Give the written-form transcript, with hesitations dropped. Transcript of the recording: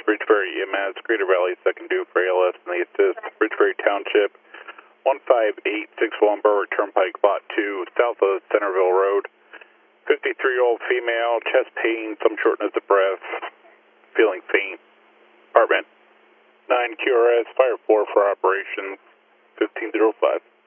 Ridgebury EMS, Greater Valley 2nd due for ALS and the assist. Ridgebury Township, 15861 Berwick Turnpike, Lot 2, south of Centerville Road. 53-year-old female, chest pain, some shortness of breath, feeling faint. Department 9 QRS, Fire 4 for operations, 1505.